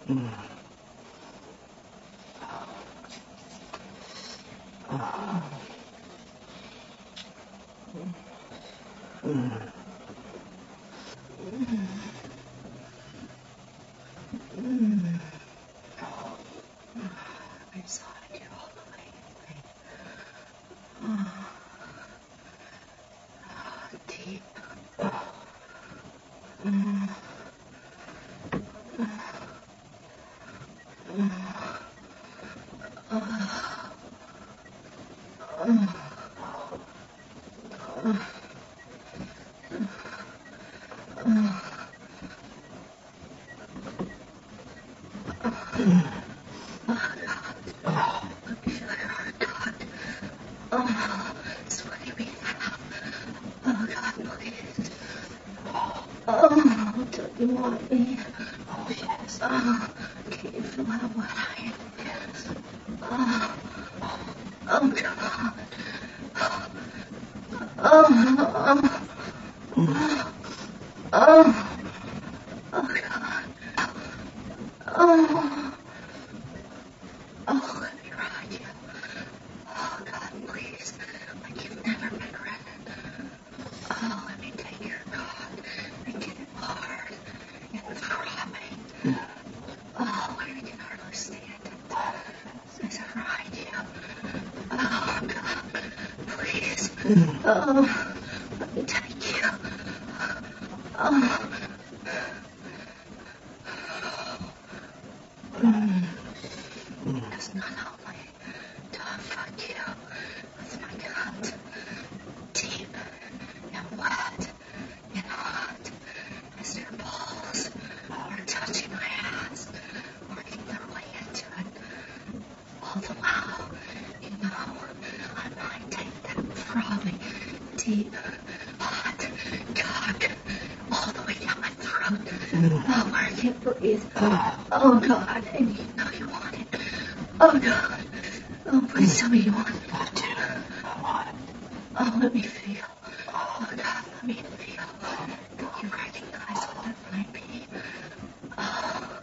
Mm. Inside you all the way. Deep. Sweaty me out. Oh, God, please. Oh, don't you want me? Oh, yes. Oh, can you feel how wet I am? Yes. Oh, God. Oh, God. Oh, let me ride you. Oh, God, please. Like you've never been ridden. Oh, let me take your God and get it hard and throbbing. Oh, where you can hardly stand it. As I ride you. Oh, God, please. Oh, let me take you. Oh. Because not only do I fuck you with my cunt, deep and wet and hot, as your balls are touching my ass, working their way into it. All the while, you know, I might take that throbbing, deep, hot cock all the way down my throat. Oh, where I can't breathe. Oh, God, and you know you want it. Oh, God. Oh, please tell me you want it. I do. I want it. Oh, let me feel. Oh, God, let me feel. That you recognize what that might be. Oh.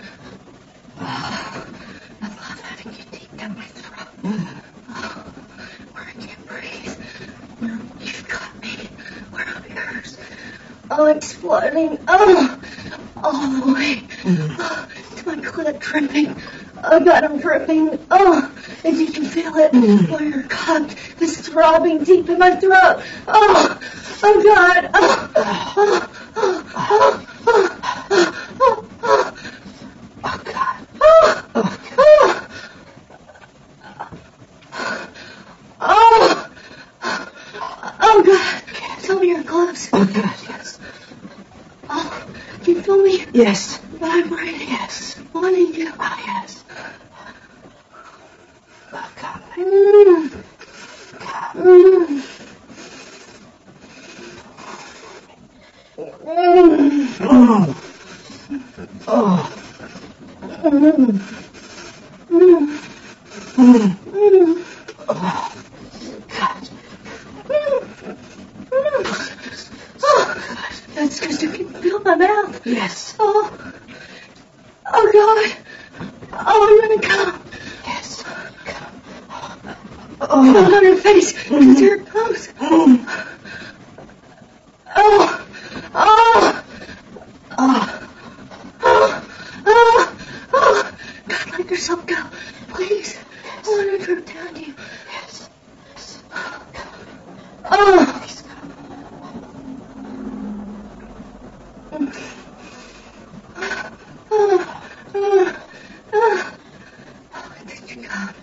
Oh. I love having you deep down my throat. Oh. Where I can't breathe. Where you've got me. Where it hurts. Oh, it's flooding. Oh. All the way. Oh, to my clit dripping. Oh, God, I'm dripping. Oh, and you can feel it. Oh, your cock is throbbing deep in my throat. Oh, oh, God. Oh, oh, oh, oh, oh, oh, oh, Oh, God. oh, Oh, God. oh, oh, God. Tell me your gloves. Oh, God, yes. Oh, can you feel me? Yes. Vibrating. Yes. Wanting you. Oh, yes. Oh, God. Mm. God. Mm. Mm. Oh. Oh. Mm. Mm. Mm. Mm. Oh. God. Oh, that's because you can feel my mouth. Yes. Oh, oh, God. Oh, I'm gonna come. Yes. Oh, Oh. on your face. Because here it comes. Mm. Oh, oh, Oh. oh, oh, oh. God, let yourself go. Please. I want to drip down you. Yes. Oh. Did you come?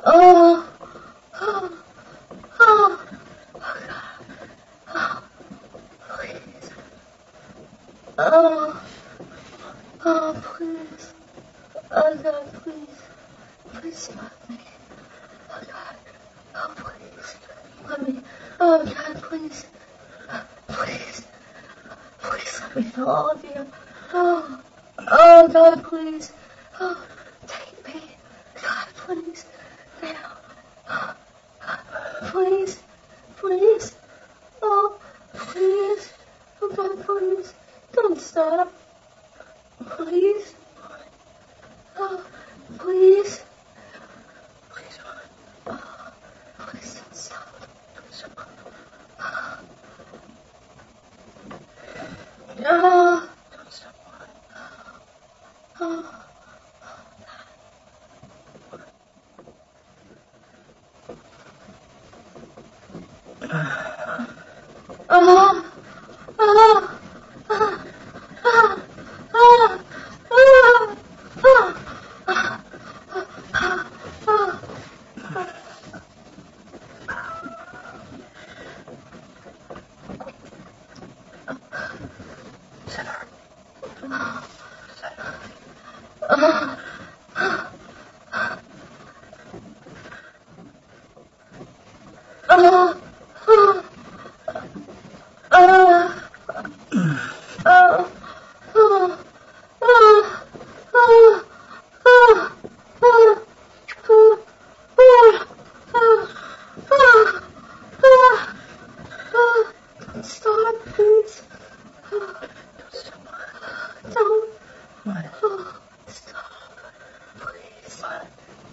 Oh, oh, oh, oh, please. Oh, oh, please. Oh, God, please. Please stop me. Oh, God. Oh, please. Let me. Oh, God, please. Please. Please let me know all of you. Oh, oh, God, please. Oh, take me. God, please. Now. Oh, please. Please. Oh, please. Oh, God, please. Don't stop. Please. Oh, please. Please. Oh, please don't stop. Please don't. Oh, don't stop. Oh. Stop, please. Don't. What? Stop, please. What?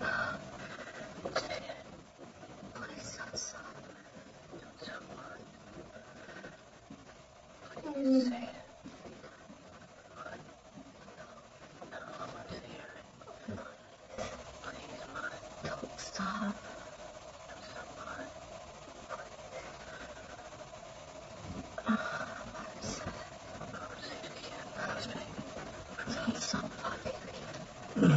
Please don't stop. Don't stop. Please say it. What? No, I want to hear it. Please, what? Don't stop. Don't stop, what? Say it again. Please, baby. Don't stop fucking me.